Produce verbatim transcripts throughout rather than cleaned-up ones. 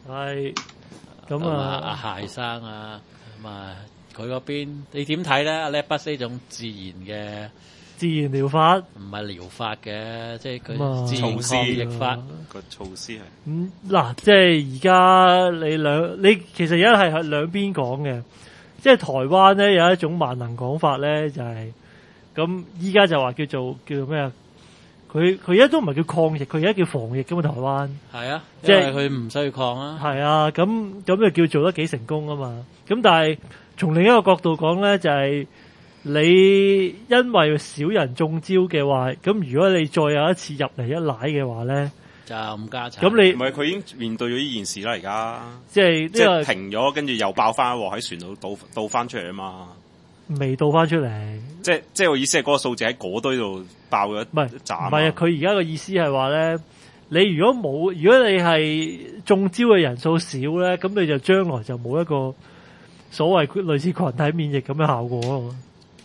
係咁啊， 阿蟹生啊，咁啊，佢嗰邊你點睇咧？阿叻不呢種自然嘅自然療法， 唔係療法嘅，即係佢咁啊自然抗疫法個措施係咁嗱，即係而家你兩你其實而家係兩邊講嘅，即係台灣咧有一種萬能講法咧，就係咁依家就話叫做叫做咩啊？佢佢而家都唔係叫抗疫，佢而家叫防疫㗎嘛，台灣係啊， 即係因為佢唔需要抗啊。 係啊，咁咁就叫做得幾成功啊嘛。咁但係從另一個角度講咧，就係、你因為少人中招嘅話，咁如果你再有一次入嚟一奶嘅話咧， 就唔加產。 咁你唔係佢已經面對咗呢件事啦？而家即係即係呢個停咗，跟住又爆翻喎，喺船度倒倒翻出嚟啊嘛！ 未倒翻出嚟。 即係即係我意思係嗰個數字喺嗰堆度爆咗唔係一斬。 唔係啊！佢而家個意思係話咧，你如果冇，如果你係中招嘅人數少咧，咁你就將來就冇一個所謂類似群體免疫咁嘅效果咯。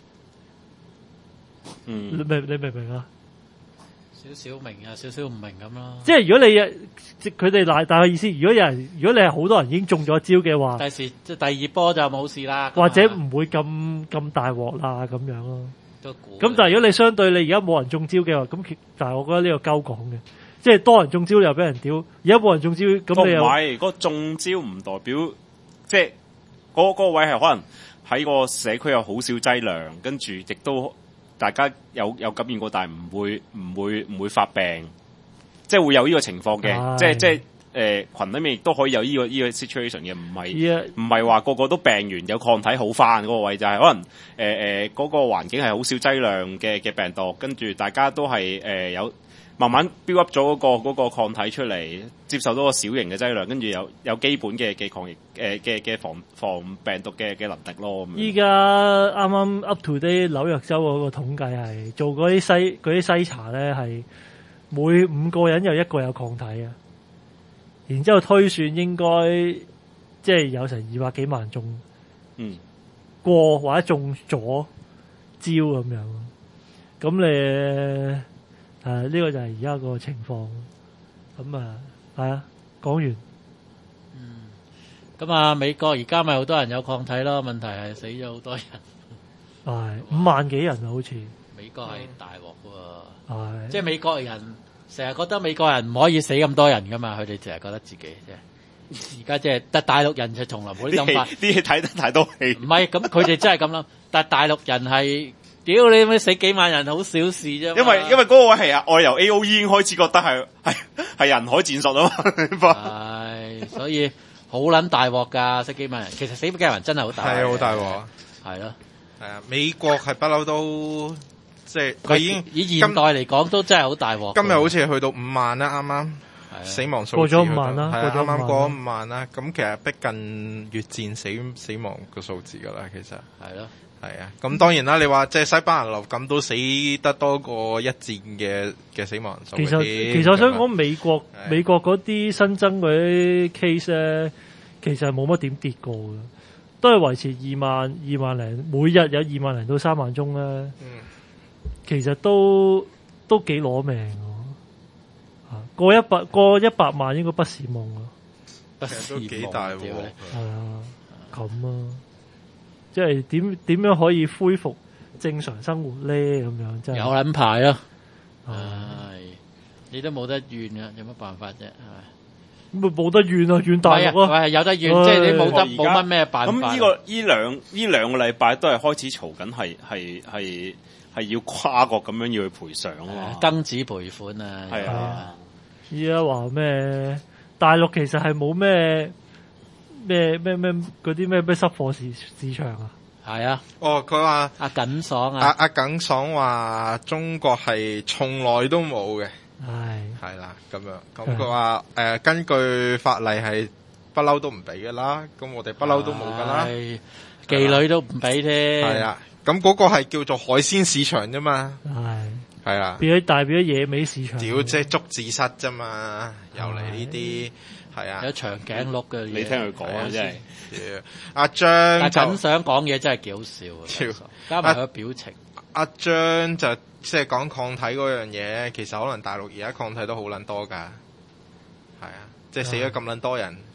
嗯， 你明你明唔明啊？ 少少明啊，少少唔明咁咯。 即係如果你即佢哋大大嘅意思，如果有人，如果你係好多人已經中咗招嘅話， 第時即係第二波就冇事啦， 或者唔會咁咁大鑊啦咁樣咯。 都估。 咁但係如果你相對你而家冇人中招嘅話，咁其但係我覺得呢個鳩講嘅，即係多人中招又俾人屌，而家冇人中招，咁你又唔係嗰個中招唔代表即係嗰嗰個位係可能喺個社區有好少劑量，跟住亦都大家有有感染過，但係唔會唔會唔會發病，即係會有呢個情況嘅，即係即係誒群裏面亦都可以有呢個呢個 situation 嘅，唔係唔係話個個都病完有抗體好翻嗰個位，就係可能誒誒嗰個環境係好少劑量嘅嘅病毒，跟住大家都係誒、呃、有慢慢 build up 咗嗰個嗰個抗體出嚟，接受到個小型嘅劑量，跟住有有基本嘅嘅抗疫誒嘅嘅防防病毒嘅嘅能力咯。 依家啱啱 up to date 紐約州嗰個統計係做嗰啲篩嗰啲篩查咧，係每五個人有一個有抗體啊。然之後推算應該即係有成二百幾萬中， 嗯，過或者中咗招咁樣。咁你誒呢個就係而家個情況。咁啊係啊，講完。 嗯，咁啊美國而家咪好多人有抗體咯，問題係死咗好多人。 係五萬幾人啊，好似。 美國係大鑊喎。 係。 即係美國人。成日覺得美國人唔可以死咁多人噶嘛，佢哋成日覺得自己啫。而家即係，但大陸人就從來冇呢諗法。 啲戲睇得太多戲。 唔係咁，佢哋真係咁諗。但係大陸人係，屌你咩死幾萬人好小事啫。 因為因為嗰個位係啊，外遊 A O E 已經開始覺得係係係人海戰術啊嘛。係，所以好撚大鑊㗎，死幾萬人。其實死幾萬人真係好大。 係好大鑊。 係咯。 係啊，美國係不嬲都。即係佢已經以現代嚟講都真係好大鑊。 今日好似去到五萬啦，啱啱死亡數字過咗五萬啦， 係啱啱過咗五萬啦。咁其實逼近越戰死死亡個數字噶啦，其實係咯， 係啊。咁當然啦，你話即係西班牙流感都死得多過一戰嘅嘅死亡數。 其實其實我想講美國美國嗰啲新增嗰啲 case 咧，其實冇乜點跌過嘅，都係維持二萬二萬零，每日有二萬零到三萬宗咧。嗯。其實都都幾攞命喎，啊過一百過一百萬應該不是夢啊， 不是都幾大喎， 係啊咁啊，即係點點樣可以恢復正常生活咧？咁樣真係有撚排咯，唉，你都冇得怨啊，有乜辦法啫？係咪？ 咁冇得怨啊，怨大陸啊， 係有得怨，即係你冇得冇乜咩辦法。 咁呢個呢兩呢兩個禮拜都係開始嘈緊，係係係。係要跨國咁樣要去賠償啊嘛， 庚子賠款啊， 係啊！ 依家話咩？大陸其實係冇咩咩咩咩嗰啲咩咩濕貨市市場啊？ 係啊！ 哦，佢話阿耿爽啊， 阿阿耿爽話中國係從來都冇嘅， 係係啦咁樣。咁佢話誒根據法例係不嬲都唔俾噶啦，咁我哋不嬲都冇噶啦， 妓女都唔俾添， 係啊。咁嗰個係叫做海鮮市場啫嘛， 係係啊， 變咗代表咗野味市場。 屌，即係捉字蝨啫嘛，又嚟呢啲係啊， 有長頸鹿嘅嘢， 你聽佢講啊，真係。 阿張但係想講嘢真係幾好笑啊，加埋佢表情。 阿張就即係講抗體嗰樣嘢，其實可能大陸而家抗體都好撚多㗎，係啊，即係死咗咁撚多人，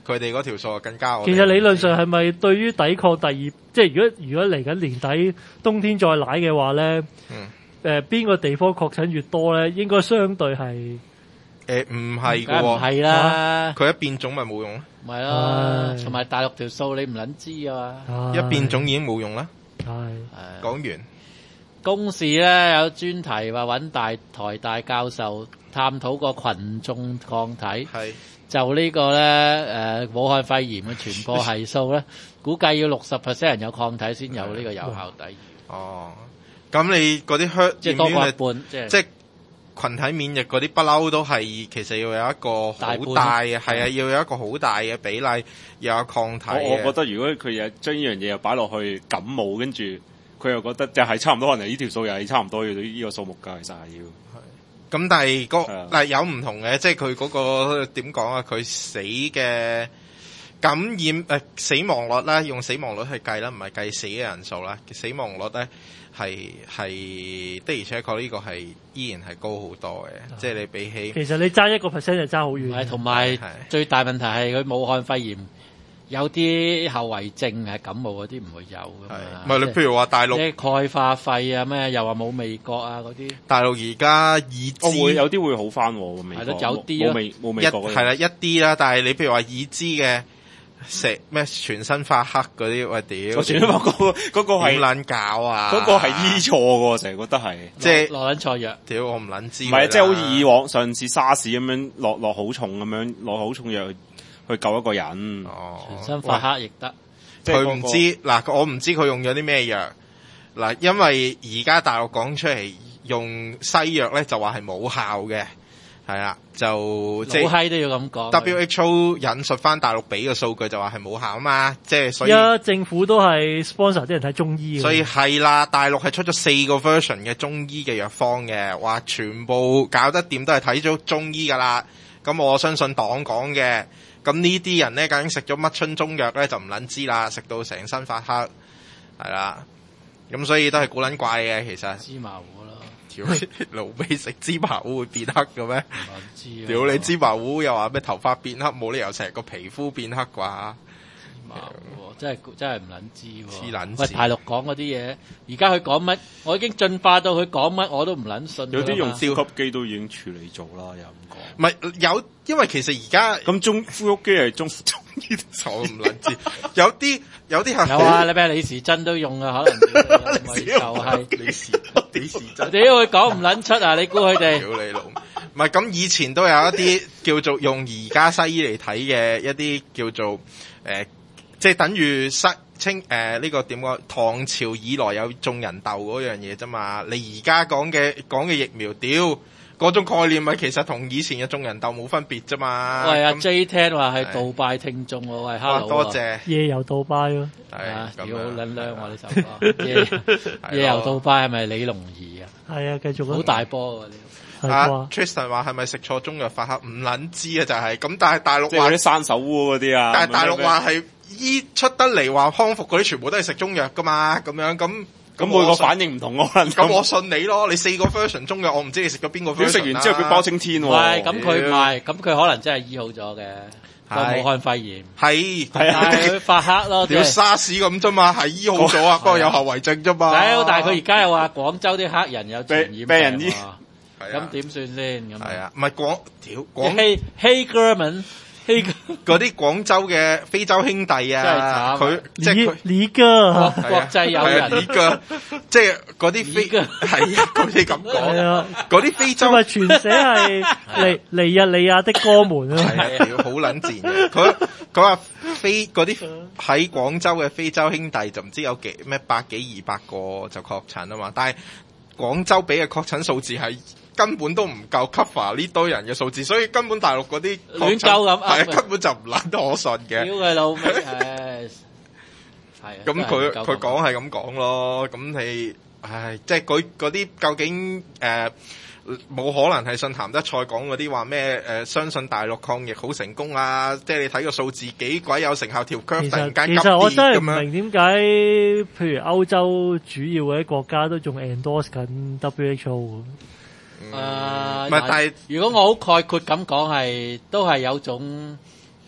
佢哋嗰條數更加我哋。 其實理論上係咪對於抵抗第二，即係如果如果嚟緊年底冬天再奶嘅話咧， 嗯誒邊、個地方確診越多咧，應該相對係誒唔係梗係唔嘅係啦， 喎，佢一變種咪冇用咯， 咪咯， 唉同埋大陸條數你唔撚知啊嘛。 一變種已經冇用啦。 係係講完。 公視咧有專題話揾大台大教授探討個群眾抗體， 係就呢個咧誒武漢肺炎嘅傳播係數咧，估計要六十 percent 人有抗體先有呢個有效抵禦， 哦，咁你嗰啲 herd 即係多過一 immunity 半，即係即係群體免疫嗰啲不嬲都係其實要有一個好大嘅，係啊，要有一個好大嘅比例要有抗體嘅。 我我覺得如果佢又將呢樣嘢又擺落去感冒，跟住佢又覺得就係差唔多，可能呢條數又係差唔多要呢個數目㗎，其實係要。 咁但係個係啊嗱有唔同嘅，即係佢嗰個點講啊？佢死嘅感染誒、呃、死亡率咧，用死亡率去計啦，唔係計死嘅人數啦。死亡率咧係係的而且確呢個係依然係高好多嘅，即係你比起其實你爭一個 percent 就爭好遠係。同埋係最大問題係佢武漢肺炎有啲後遺症係感冒嗰啲唔會有㗎嘛係，唔係你譬如話大陸即係鈣化肺啊咩，又話冇味覺啊嗰啲， 大陸而家已知我會有啲會好翻喎，美係國咯有啲咯冇味冇味一覺嗰啲係啦一啲啦，但係你譬如話已知嘅食咩全身發黑嗰啲，喂屌！ 我全部嗰個嗰個點係撚搞啊？ 嗰個係醫錯嘅喎，成日覺得係。 即係落撚錯藥。 屌我唔撚知。 唔係啊，即係好似以往上次沙士咁樣落落好重咁樣落好重藥去去救一個人。 哦， 全身發黑亦得， 即係佢唔知嗱，我唔知佢用咗啲咩藥嗱，因為而家大陸講出嚟用西藥咧就話係冇效嘅，係啦，就即係老閪都要咁講。 W H O 引述翻大陸俾嘅數據就話係冇效啊嘛，即係所以而家政府都係 sponsor 啲人睇中醫嘅， 所以係啦，大陸係出咗四個 version 嘅中醫嘅藥方嘅，話全部搞得掂都係睇咗中醫噶啦。咁我相信黨講嘅，咁呢啲人咧究竟食咗乜春中藥咧就唔撚知啦，食到成身發黑，係啦，咁所以都係古撚怪嘅其實。 芝麻糊咯， 屌老味食芝麻糊會變黑嘅咩？ 唔知啊。 屌你芝麻糊又話咩頭髮變黑，冇理由成個皮膚變黑啩？ 芝麻糊真係真係唔撚知喎。 黐撚線喂，大陸講嗰啲嘢，而家佢講乜，我已經進化到佢講乜我都唔撚信㗎啦嘛。 有啲用呼吸機都已經處理咗啦，又咁講。 唔係有，因為其實而家咁中呼吸機係中中醫我唔撚知，有啲有啲係有啊，你咩李時珍都用啊，可能咪就係李時李時珍。 屌佢講唔撚出啊！你估佢哋？ 屌你老！唔係咁，以前都有一啲叫做用而家西醫嚟睇嘅一啲叫做誒、呃，即係等於西清誒呢個點講？唐朝以來有種人痘嗰樣嘢啫嘛。你而家講嘅講嘅疫苗，屌嗰種概念咪其實同以前嘅種人痘冇分別啫嘛。 喂，阿咁 J 聽話係杜拜聽眾喎，喂哇 ，hello， 多謝， 夜遊杜拜咯。 係啊，屌咁樣好撚靚喎呢首歌，夜夜遊杜拜係咪李龍兒啊？ 係啊，繼續啊好大波喎呢啊係啩？ Tristan 話係咪食錯中藥發黑？唔撚知啊，就係咁。但係大陸即係話嗰啲生手烏嗰啲啊。 但係大陸話係醫出得嚟話康復嗰啲全部都係食中藥噶嘛，咁樣咁咁每個反應唔同，可能咁我信你咯。你四個 version 中藥，我唔知你食咗邊個佢 version 食完之後佢包青天唔喎。 係，咁佢唔係，咁佢可能真係醫好咗嘅，個係武漢肺炎， 係係啊但係佢發黑咯，即屌係。 沙士咁啫嘛，係醫好咗啊，不過有後遺症啫嘛。 屌，但係佢而家又話廣州啲黑人有傳染病俾人醫喎， 係啊咁點算先？咁係啊，唔係廣屌廣嘿嘿哥們，嘿哥嗰啲廣州嘅非洲兄弟啊， 真係慘啊佢即係佢。 李李哥國係啊國際友係啊人呢個即係嗰啲非呢個係啊，佢哋咁係講， 啊， 嗰啲非洲因為全寫係尼尼日利亞的歌門啊。 係啊，屌好撚賤嘅。佢佢話非嗰啲喺廣州嘅非洲兄弟就唔知有幾咩百幾二百個就確診啊嘛，但係廣州俾嘅確診數字係根本都唔夠 cover 呢堆人嘅數字，所以根本大陸嗰啲確診亂鳩咁係啊， 噏根本就唔撚可信嘅。 屌佢老味，唉，係啊咁佢真係唔夠佢講係咁講咯，咁你唉，即係嗰嗰啲究竟誒冇、可能係信譚德賽講嗰啲話咩誒？相信大陸抗疫好成功啊！即係你睇個數字幾鬼有成效，條 curve 其突然實其間急實我真係唔跌咁樣。 明點解，譬如歐洲主要嗰啲國家都仲 endorse 緊 W H O 喎。 誒， 唔係但係如果我好概括咁講，係都係有種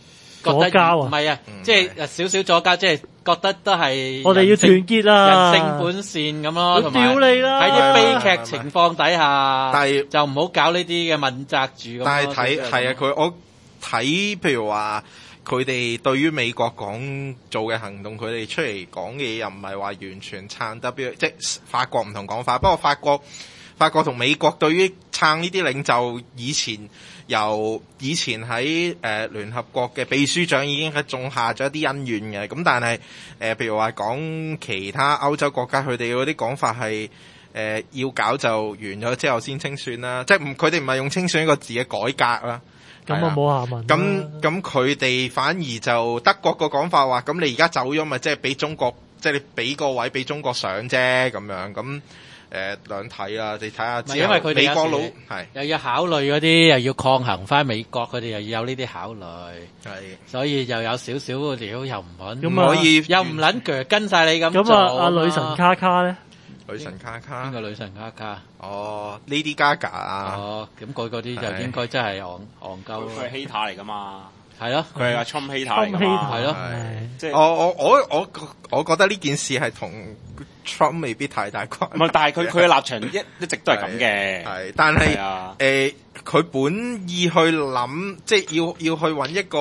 覺得左膠啊唔係啊， 嗯即係少少左膠，即係覺得都係我哋要團結啦， 人性本善咁咯，同埋屌你啦！ 喺啲悲劇情況底下， 但係就唔好搞呢啲嘅問責住咁咯。 但係睇即係係啊，佢我睇譬如話佢哋對於美國講做嘅行動，佢哋出嚟講嘅嘢又唔係話完全撐 W， 即係法國唔同講法。不過法國法國同美國對於撐呢啲領袖，以前由以前喺誒聯合國嘅秘書長已經係種下咗一啲恩怨嘅。咁但係誒、呃、譬如話講其他歐洲國家，佢哋嗰啲講法係。誒、呃、要搞就完咗之後先清算啦，即係唔佢哋唔係用清算呢個字嘅改革啦。 咁啊冇下文啦。 咁咁佢哋反而就德國個講法話，咁你而家走咗咪即係俾中國，即係你俾個位俾中國上啫咁樣。咁誒兩睇啦，你睇下之後。 因為佢哋美國佬有時係又要考慮嗰啲，又要抗衡翻美國，佢哋又要有呢啲考慮， 係所以又有少少料又唔穩， 咁啊唔可以又唔撚腳跟晒你咁做咁啊，阿女神卡卡咧， 女神卡卡邊個女神卡卡？ 哦 Lady Gaga 啊， 哦，咁佢嗰啲就應該真係戇戇鳩咯， 佢係 hater 嚟噶嘛， 係咯， 佢係阿 Trump hater 嚟噶嘛， 係咯係即係我我我我我覺得呢件事係同 Trump 未必太大關係。 唔係？但係佢佢嘅立場一一直都係咁嘅， 係，但係係啊誒，佢、本意去諗，即係要要去揾一個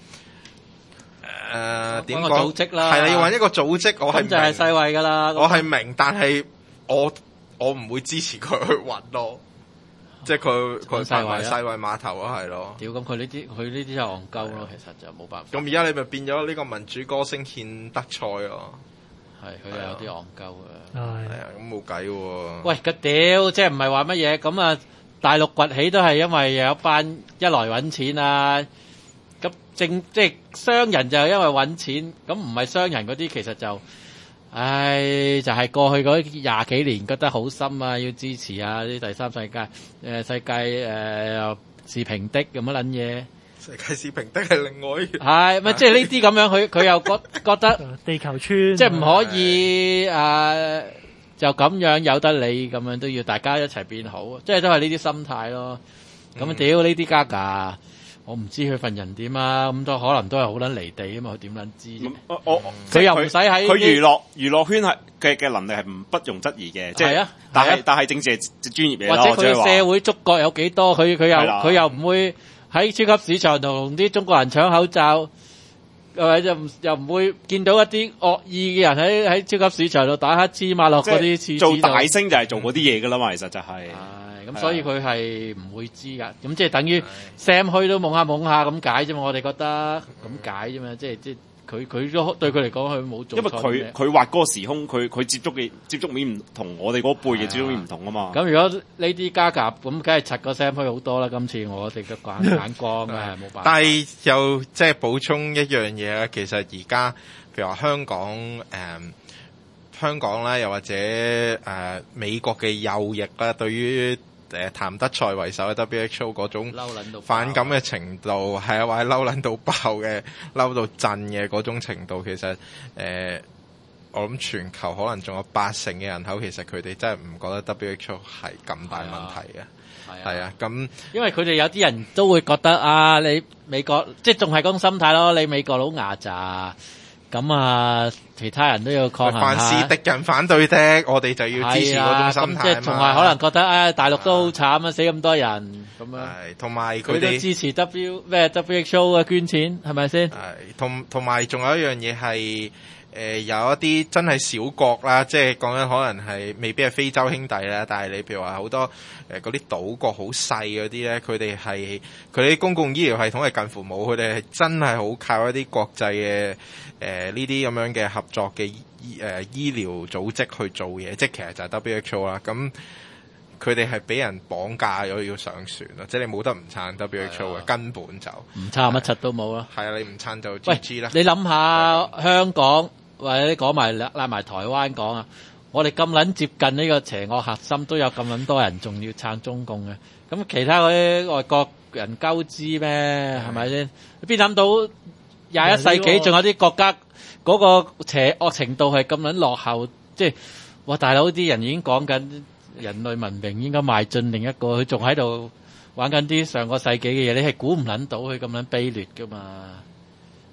誒點搵個講組織啦係啦，要揾一個組織，我係咁就係世明， 衛噶啦， 我係明，但係我我唔會支持佢去揾咯，即係佢佢揾世衛啊發埋世衛碼頭啊，係咯。 屌咁佢呢啲佢呢啲就戇鳩咯，其實就冇辦法。 咁而家你咪變咗呢個民主歌聲獻德賽咯， 係佢又有啲戇鳩啊！ 係係啊，咁冇計喎。 喂，個屌，即係唔係話乜嘢咁啊？大陸崛起都係因為有一班一來揾錢啊，咁正即係商人就因為揾錢，咁唔係商人嗰啲其實就，唉，就係、是、過去嗰廿幾年覺得好深啊，要支持啊啲第三世界誒、呃、世界誒、呃、是平的咁乜撚嘢。 世界是平的係另外一樣係咪即係呢啲咁樣？佢佢又覺覺得地球村， 即係唔可以誒、呃，就咁樣由得你咁樣，都要大家一齊變好，即係都係呢啲心態咯。咁啊屌呢啲加價，我唔知佢份人點啊，咁都可能都係好撚離地啊嘛，佢點撚知啫？ 我我佢又唔使喺佢娛樂娛樂圈係嘅嘅能力係唔不容質疑嘅，即係係啊但係係啊但係政治係專業嘢或咯， 者佢嘅即係話社會觸覺有幾多？佢佢又係啦佢又唔會喺超級市場同啲中國人搶口罩，係咪又唔又唔會見到一啲惡意嘅人喺喺超級市場度打乞嗤抹落嗰啲廁即係做紙度。 大聲就係做嗰啲嘢噶啦嘛，其實就係係咁，所以佢係唔會知噶。咁即係等於 Sam 去都懵下懵下咁解啫嘛。我哋覺得咁解啫嘛。即係即係佢佢都對佢嚟講，佢冇做因為佢錯啲咩。 佢畫嗰個時空，佢佢接觸嘅接觸面唔同我哋嗰輩嘅接觸面唔同啊嘛。 咁如果呢啲加夾咁，梗係拆個 Sam 去好多啦。今次我哋嘅眼眼光啊，冇辦法。 但係又即係補充一樣嘢啦，其實而家譬如話香港誒、嗯、香港啦，又或者誒、呃、美國嘅右翼啦，對於誒譚德塞為首嘅 W H O 嗰種嬲撚到爆反感嘅程度，係啊，或者嬲撚到爆嘅，嬲到震嘅嗰種程度，其實誒、呃、我諗全球可能仲有八成嘅人口，其實佢哋真係唔覺得 W H O 係咁大問題嘅。係啊，咁因為佢哋有啲人都會覺得啊，你美國即係仲係嗰種心態咯，你美國佬牙咋，咁啊，其他人都要抗衡下。 凡是敵人反對的，我哋就要支持嗰種心態啊嘛。 咁即係仲係可能覺得啊，大陸都好慘啊，死咁多人咁樣。 係，同埋佢佢都哋支持 W 咩 W H O 嘅捐錢，係咪先？ 係，同同埋仲有一樣嘢係。誒、呃、有一啲真係小國啦，即係講緊可能係未必係非洲兄弟啦，但係你譬如話好多誒嗰啲島國好細嗰啲咧，佢哋係佢哋公共醫療系統係近乎冇，佢哋係真係好靠一啲國際嘅誒呢啲咁樣嘅合作嘅醫誒、呃、醫療組織去做嘢，即係其實就係 W H O 啦。咁佢哋係俾人綁架咗要上船咯，即係你冇得唔撐 W H O 嘅，根本就唔撐乜柒都冇啦。 係啊，你唔撐就 G 喂 G 啦。 你諗下香港。或者講埋拉埋台灣講啊，我哋咁撚接近呢個邪惡核心，都有咁撚多人仲要撐中共嘅，咁其他嗰啲外國人鳩知咩？係咪先？邊諗到廿一世紀仲有啲國家嗰個邪惡程度係咁撚落後？即係哇，大佬啲人已經講緊人類文明應該邁進另一個，佢仲喺度玩緊啲上個世紀嘅嘢，你係估唔撚到佢咁撚卑劣噶嘛？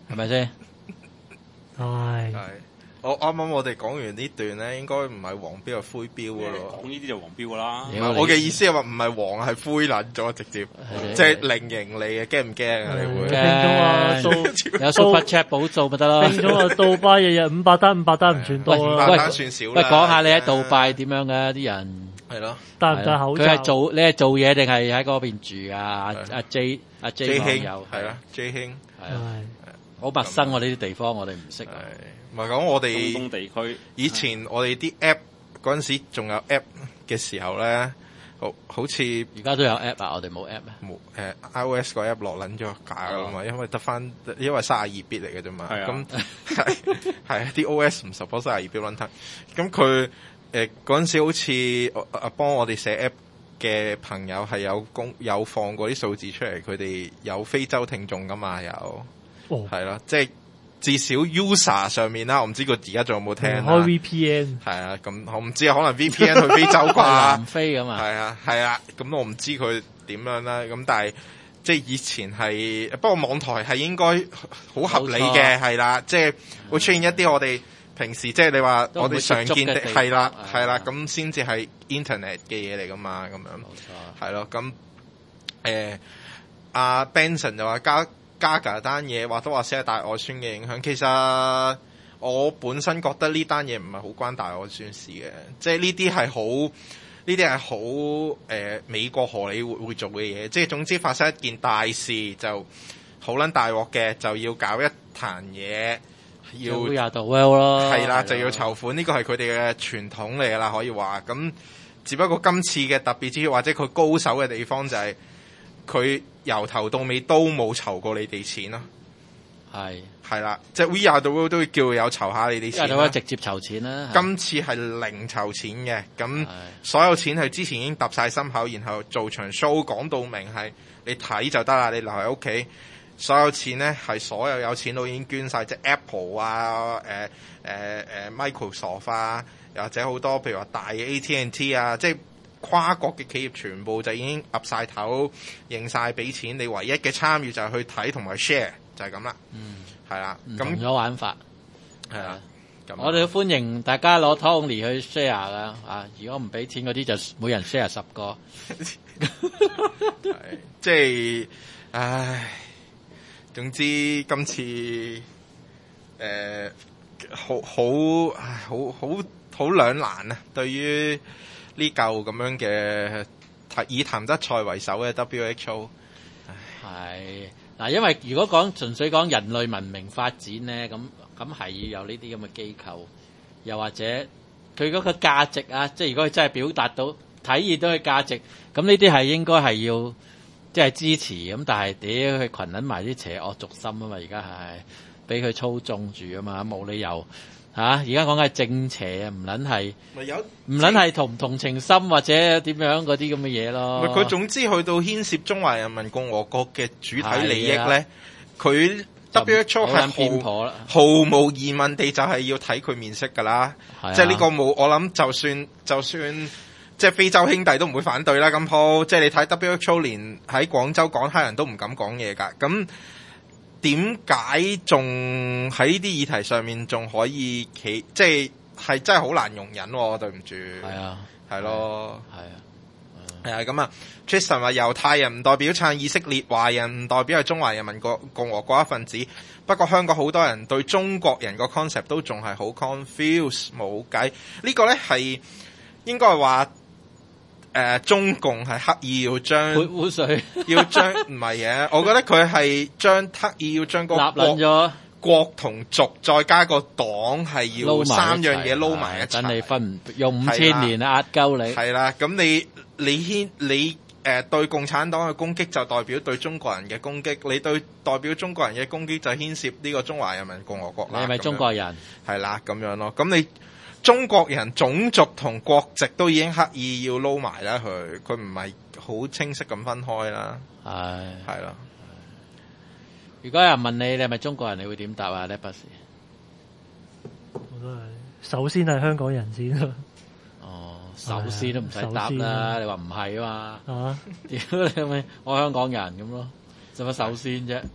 係咪先？ 唉， 係。我啱啱我哋講完呢段咧，應該唔係黃標係灰標噶咯。 講呢啲就黃標噶啦。 我嘅意思係話唔係黃係灰撚咗直接，即係零盈利嘅，驚唔驚啊？你會？ 聽眾話杜有 Super Chat 補數咪得咯。 聽眾話杜拜日日五百單五百單唔算多五啦。 百單算少啦。 喂，講下你喺杜拜點樣嘅啲人？ 係咯， 戴唔戴口罩？ 佢係做你係做嘢定係喺嗰邊住啊？阿 J 阿 J 兄友係啦，J 兄係啊，好陌生喎呢啲地方，我哋唔識。 唔係講我中哋東地區以前我哋啲 app 嗰陣時仲有 app 嘅時候咧，好好似而家都有 app 啊，我哋冇 app 咩？ 冇誒 iOS 個 app 落撚咗架噶啦嘛，因為得翻因為三十二 bit 嚟嘅啫嘛，咁係係啲 O S 唔 support 三十二 bit runtime，咁佢誒嗰陣時好似啊幫我哋寫 app 嘅朋友係有公有放過啲數字出嚟，佢哋有非洲聽眾噶嘛，有係咯，即係。至少 user 上面啦，我唔知佢而家仲有冇聽啦。 開 V P N 係啊，咁我唔知啊，可能 V P N 去非洲啩， 南非咁啊。 係啊，係啊，咁我唔知佢點樣啦。咁但係即係以前係，不過網台係應該好合理嘅，係啦，即係會出現一啲我哋平時即係你話我哋常見嘅係啦，係啦，咁先至係 internet 嘅嘢嚟噶嘛，咁樣。冇錯。係咯，咁誒阿 Benson 就話加。Gaga 單嘢或多或少係大外宣嘅影響，其實我本身覺得呢單嘢唔係好關大外宣事嘅，即係呢啲係好呢啲係好誒美國荷里活會做嘅嘢，即係總之發生一件大事就好撚大鑊嘅，就要搞一壇嘢，要廿度 well 咯， 係啦，就要籌款，呢個係佢哋嘅傳統嚟㗎啦，可以話咁。只不過今次嘅特別之處或者佢高手嘅地方就係、是。佢由頭到尾都冇籌過你哋錢咯，係係啦，即係 We Are The World 都會叫佢有籌下你哋錢啦， 直接籌錢啦。 今次係零籌錢嘅，咁所有錢係之前已經揼晒心口，然後做場 show 講到明係你睇就得啦，你留喺屋企。所有錢咧係所有有錢佬已經捐晒，即係 Apple 啊、誒誒誒 Microsoft 啊，又或者好多譬如話大嘅 A T and T 啊，即係。跨國嘅企業全部就已經岌晒頭，認晒俾錢。你唯一嘅參與就係去睇同埋 share，就係咁啦。嗯，係啦。咁唔同咗玩法係啦。 我哋歡迎大家攞 Tony 去 share 噶啊！如果唔俾錢嗰啲，就每人 share 十個。係即係，唉，總之今次誒、呃、好好唉好好好兩難啊！對於呢嚿咁樣嘅以譚德塞為首嘅 W H O 係嗱，因為如果講純粹講人類文明發展咧，咁咁係要有呢啲咁嘅機構，又或者佢嗰個價值啊，即係如果佢真係表達到體現到佢價值，咁呢啲係應該係要即係支持咁，但係屌佢群撚埋啲邪惡軸心啊嘛，而家係俾佢操縱住啊嘛，冇理由。嚇！而家講緊係正邪啊，唔撚係，唔撚係同唔同情心或者點樣嗰啲咁嘅嘢咯。 佢總之去到牽涉中華人民共和國嘅主體利益咧，佢 W H O 係毫毫無疑問地就係要睇佢面色㗎啦。即係呢個冇，我諗就算就算即係非洲兄弟都唔會反對啦。咁鋪即係你睇 W H O 連喺廣州講黑人都唔敢講嘢㗎。咁點解仲喺呢啲議題上面仲可以企？即係係真係好難容忍喎，對唔住。係啊，係咯，係啊，係啊。咁啊 Tristan 話猶太人唔代表撐以色列，華人唔代表係中華人民共共和國一份子。不過香港好多人對中國人個 concept 都仲係好 confuse， 冇計。呢個咧係應該係話。誒、呃，中共係刻意要將潑污水， 要將唔係嘅，我覺得佢係將刻意要將個國國同族再加個黨係要三樣嘢撈埋一齊， 等你分用五千年壓鳩你。 係啦，咁你你牽你誒、呃、對共產黨嘅攻擊就代表對中國人嘅攻擊，你對代表中國人嘅攻擊就牽涉呢個中華人民共和國啦。 你係咪中國人？ 係啦，咁樣咯，咁你。中國人種族同國籍都已經刻意要撈埋啦，佢佢唔係好清晰咁分開啦。係係咯。 如果有人問你，你係咪中國人，你會點答啊？呢博士， 我都係首先係香港人先咯。 哦，首先都唔使答啦，你話唔係啊嘛。 啊， 屌你咪我香港人咁咯，使乜首先啫？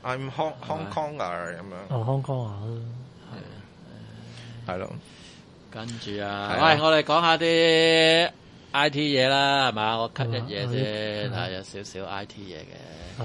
I'm Hong Hong Konger 咁樣， 哦，香港啊， 係咯。 跟住啊， 係啊喂，我哋講下啲 I T 嘢啦，係嘛？我 cut 一嘢係啫， 啊係有少少 I T 嘢嘅。